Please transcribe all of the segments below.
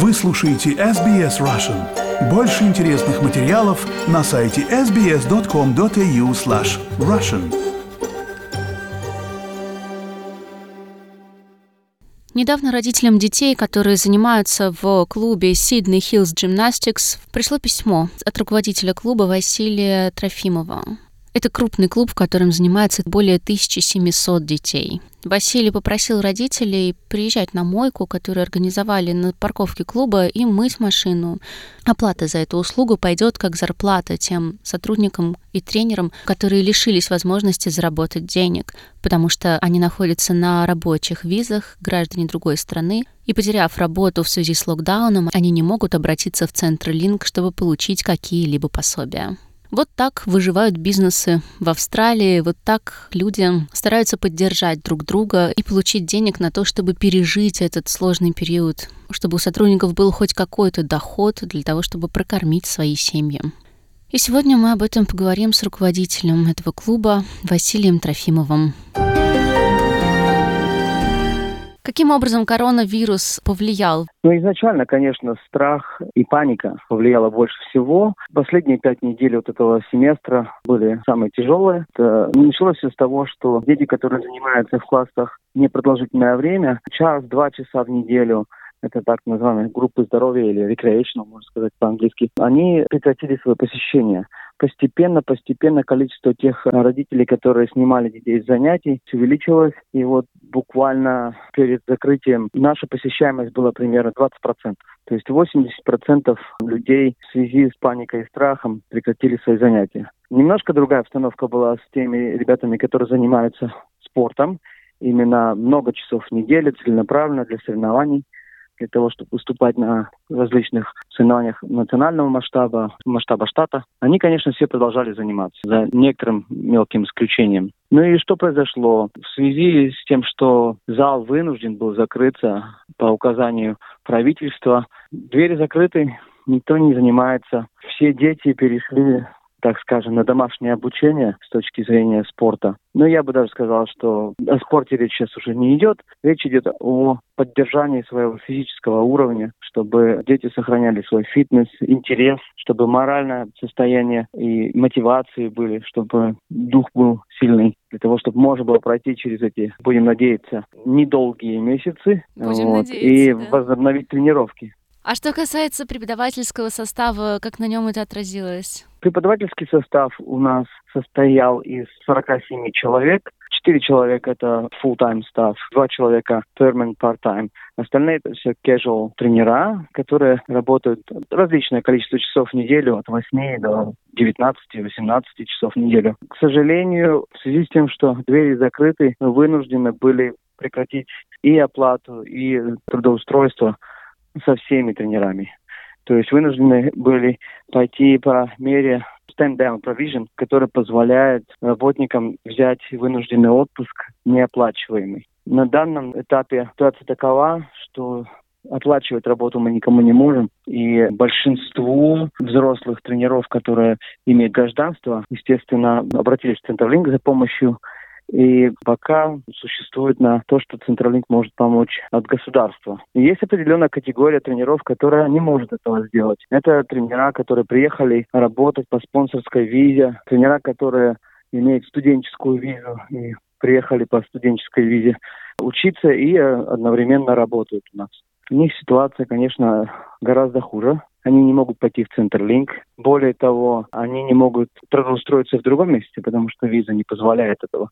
Вы слушаете SBS Russian. Больше интересных материалов на сайте sbs.com.au/russian. Недавно родителям детей, которые занимаются в клубе Sydney Hills Gymnastics, пришло письмо от руководителя клуба Василия Трофимова. Это крупный клуб, в котором занимается более 1700 детей. Василий попросил родителей приезжать на мойку, которую организовали на парковке клуба, и мыть машину. Оплата за эту услугу пойдет как зарплата тем сотрудникам и тренерам, которые лишились возможности заработать денег, потому что они находятся на рабочих визах, граждане другой страны, и, потеряв работу в связи с локдауном, они не могут обратиться в Centrelink, чтобы получить какие-либо пособия. Вот так выживают бизнесы в Австралии, вот так люди стараются поддержать друг друга и получить денег на то, чтобы пережить этот сложный период, чтобы у сотрудников был хоть какой-то доход для того, чтобы прокормить свои семьи. И сегодня мы об этом поговорим с руководителем этого клуба Василием Трофимовым. Каким образом коронавирус повлиял? Изначально, конечно, страх и паника повлияло больше всего. Последние 5 недель вот этого семестра были самые тяжелые. Началось все с того, что дети, которые занимаются в классах непродолжительное время, 1-2 часа в неделю, это так называемые группы здоровья или recreational, можно сказать по-английски, они прекратили свое посещение. Постепенно количество тех родителей, которые снимали детей с занятий, увеличилось. И вот буквально перед закрытием наша посещаемость была примерно 20%. То есть 80% людей в связи с паникой и страхом прекратили свои занятия. Немножко другая обстановка была с теми ребятами, которые занимаются спортом. Именно много часов в неделю, целенаправленно для соревнований, для того, чтобы выступать на различных соревнованиях национального масштаба штата. Они, конечно, все продолжали заниматься, за некоторым мелким исключением. И что произошло? В связи с тем, что зал вынужден был закрыться по указанию правительства, двери закрыты, никто не занимается. Все дети перешли, так скажем, на домашнее обучение с точки зрения спорта. Но я бы даже сказал, что о спорте речь сейчас уже не идет. Речь идет о поддержании своего физического уровня, чтобы дети сохраняли свой фитнес, интерес, чтобы моральное состояние и мотивации были, чтобы дух был сильный, для того, чтобы можно было пройти через эти, будем надеяться, недолгие месяцы и возобновить тренировки. А что касается преподавательского состава, как на нем это отразилось? Преподавательский состав у нас состоял из 47 человек. 4 человека — это full-time staff, 2 человека permanent part-time. Остальные — это все casual тренера, которые работают различное количество часов в неделю, от 8 до 19-18 часов в неделю. К сожалению, в связи с тем, что двери закрыты, мы вынуждены были прекратить и оплату, и трудоустройство со всеми тренерами. То есть вынуждены были пойти по мере stand-down provision, который позволяет работникам взять вынужденный отпуск неоплачиваемый. На данном этапе ситуация такова, что оплачивать работу мы никому не можем. И большинству взрослых тренеров, которые имеют гражданство, естественно, обратились в Centrelink за помощью. И пока существует на то, что Centrelink может помочь от государства. И есть определенная категория тренеров, которая не может этого сделать. Это тренера, которые приехали работать по спонсорской визе, тренера, которые имеют студенческую визу и приехали по студенческой визе учиться и одновременно работают у нас. У них ситуация, конечно, гораздо хуже. Они не могут пойти в Centrelink. Более того, они не могут трудоустроиться в другом месте, потому что виза не позволяет этого.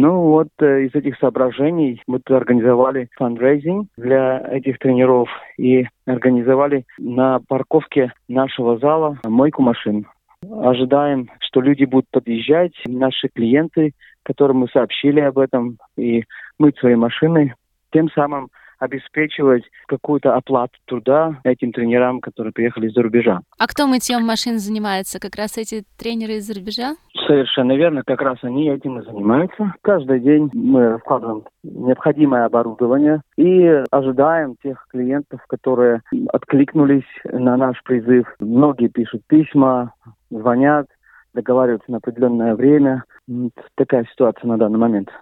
Из этих соображений мы организовали фандрейзинг для этих тренеров и организовали на парковке нашего зала мойку машин. Ожидаем, что люди будут подъезжать, наши клиенты, которым мы сообщили об этом, и мыть свои машины, тем самым обеспечивать какую-то оплату труда этим тренерам, которые приехали из-за рубежа. А кто мытьем машин занимается? Как раз эти тренеры из-за рубежа? Совершенно верно, как раз они этим и занимаются. Каждый день мы вкладываем необходимое оборудование и ожидаем тех клиентов, которые откликнулись на наш призыв. Многие пишут письма, звонят, договариваются на определенное время. Такая ситуация на данный момент.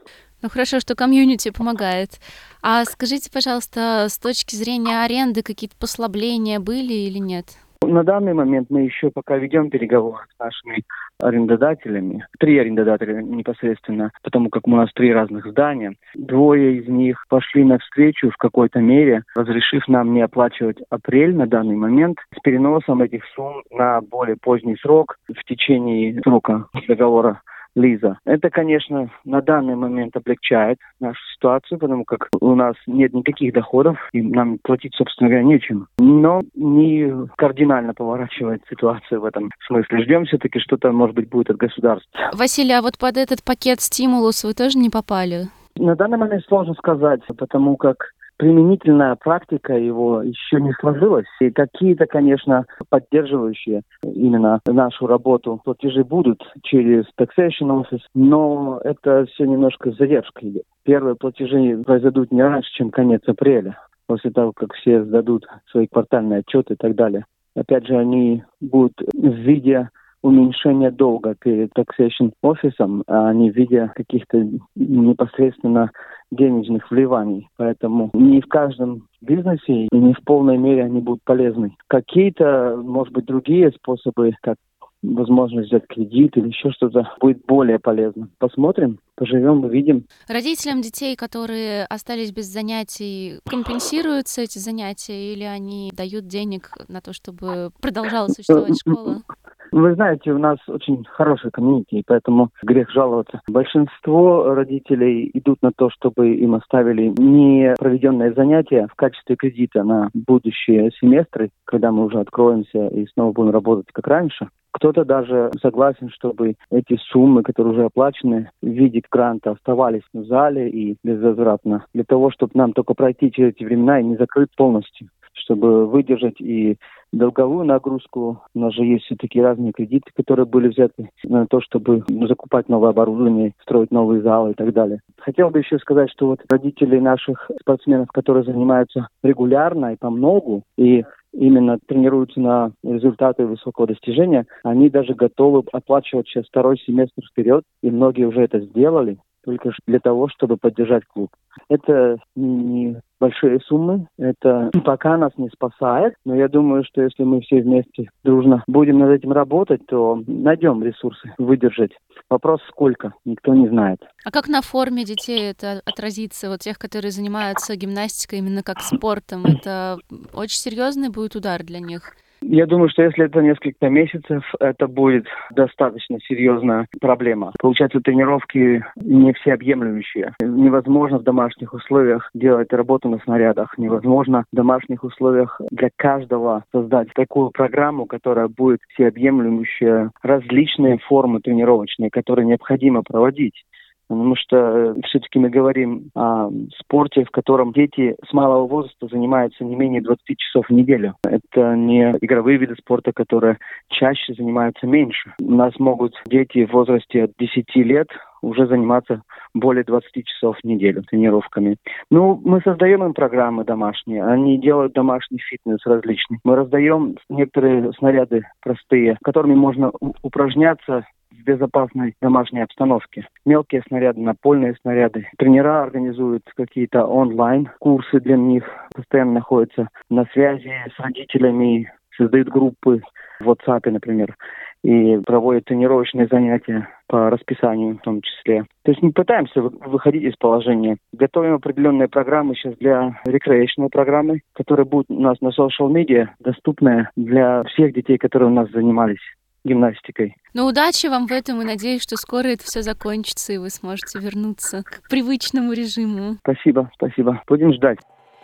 Ну хорошо, что комьюнити помогает. А скажите, пожалуйста, с точки зрения аренды какие-то послабления были или нет? На данный момент мы еще пока ведем переговоры с нашими арендодателями. 3 арендодателя непосредственно, потому как у нас 3 разных здания. 2 из них пошли навстречу в какой-то мере, разрешив нам не оплачивать апрель на данный момент с переносом этих сумм на более поздний срок в течение срока договора лиза. Это, конечно, на данный момент облегчает нашу ситуацию, потому как у нас нет никаких доходов, и нам платить, собственно говоря, нечем. Но не кардинально поворачивает ситуацию в этом смысле. Ждем все-таки, что-то, может быть, будет от государства. Василий, а вот под этот пакет стимулус вы тоже не попали? На данный момент сложно сказать, потому как применительная практика его еще не сложилась. И какие-то, конечно, поддерживающие именно нашу работу платежи будут через Taxation Office, но это все немножко с задержкой идет. Первые платежи произойдут не раньше, чем конец апреля, после того, как все сдадут свои квартальные отчеты и так далее. Опять же, они будут в виде уменьшения долга перед Taxation Office, а не в виде каких-то непосредственно денежных вливаний. Поэтому не в каждом бизнесе и не в полной мере они будут полезны. Какие-то, может быть, другие способы, как возможность взять кредит или еще что-то, будет более полезно. Посмотрим, поживем, увидим. Родителям детей, которые остались без занятий, компенсируются эти занятия или они дают денег на то, чтобы продолжала существовать школа? Вы знаете, у нас очень хорошая комьюнити, и поэтому грех жаловаться. Большинство родителей идут на то, чтобы им оставили не проведенные занятия в качестве кредита на будущие семестры, когда мы уже откроемся и снова будем работать как раньше. Кто-то даже согласен, чтобы эти суммы, которые уже оплачены в виде гранта, оставались в зале и безвозвратно, для того, чтобы нам только пройти через эти времена и не закрыть полностью, чтобы выдержать и долговую нагрузку. У нас же есть все-таки разные кредиты, которые были взяты на то, чтобы закупать новое оборудование, строить новые залы и так далее. Хотел бы еще сказать, что вот родители наших спортсменов, которые занимаются регулярно и по многу, и именно тренируются на результаты высокого достижения, они даже готовы оплачивать сейчас 2-й семестр вперед, и многие уже это сделали, только для того, чтобы поддержать клуб. Это не большие суммы, это пока нас не спасает, но я думаю, что если мы все вместе дружно будем над этим работать, то найдем ресурсы выдержать. Вопрос сколько, никто не знает. А как на форме детей это отразится? Вот тех, которые занимаются гимнастикой именно как спортом, это очень серьезный будет удар для них? Я думаю, что если это несколько месяцев, это будет достаточно серьезная проблема. Получается, тренировки не всеобъемлющие. Невозможно в домашних условиях делать работу на снарядах. Невозможно в домашних условиях для каждого создать такую программу, которая будет всеобъемлющая, различные формы тренировочные, которые необходимо проводить. Потому что все-таки мы говорим о спорте, в котором дети с малого возраста занимаются не менее 20 часов в неделю. Это не игровые виды спорта, которые чаще занимаются меньше. У нас могут дети в возрасте от 10 лет уже заниматься более 20 часов в неделю тренировками. Ну, мы создаем им программы домашние, они делают домашний фитнес различный. Мы раздаем некоторые снаряды простые, которыми можно упражняться в безопасной домашней обстановке. Мелкие снаряды, напольные снаряды. Тренера организуют какие-то онлайн-курсы для них, постоянно находятся на связи с родителями, создают группы в WhatsApp, например, и проводят тренировочные занятия по расписанию в том числе. То есть мы пытаемся выходить из положения. Готовим определенные программы сейчас для recreational программы, которые будут у нас на social media, доступные для всех детей, которые у нас занимались гимнастикой. Ну, удачи вам в этом и надеюсь, что скоро это все закончится и вы сможете вернуться к привычному режиму. Спасибо. Будем ждать.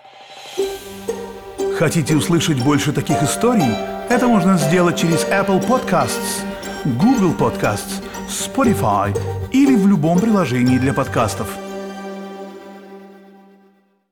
Хотите услышать больше таких историй? Это можно сделать через Apple Podcasts, Google Podcasts, Spotify или в любом приложении для подкастов.